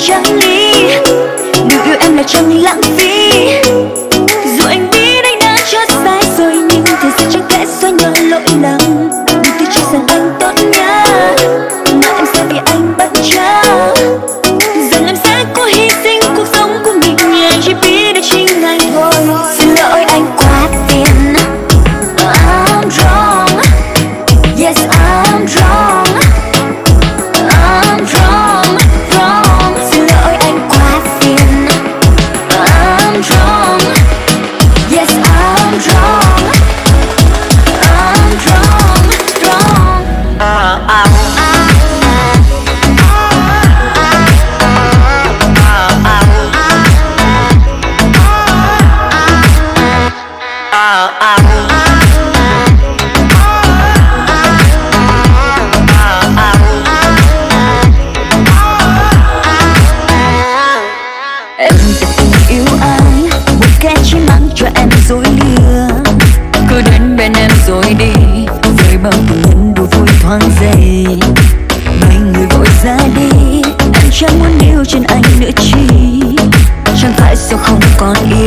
trắng đi. Điều yêu em là chẳng lãng phí. Dù anh biết anh đã chót sai rồi, nhưng thời gian chẳng thể xóa nhòa lỗi lầm. Đừng tự trách rằng anh tốt nhá, mà em sai vì anh bất chấp. Rằng em sẽ cố hy sinh cuộc sống của mình, nhưng chỉ biết để chính anh thôi. Xin lỗi anh quá phiền. I'm wrong. Yes, I'm wrong. I'm wrong, wrong. Xin lỗi anh quá phiền. I'm wrong. Yes, I'm wrong. I'm wrong, wrong. Em thật tình yêu anh, một kẻ chỉ mang cho em dối lìa. Cứ đến bên em rồi đi, với bao tình nhân đủ vui thoáng giây. Mấy người vội ra đi, em chẳng muốn yêu trên anh nữa chi. Chẳng phải sao không còn yêu.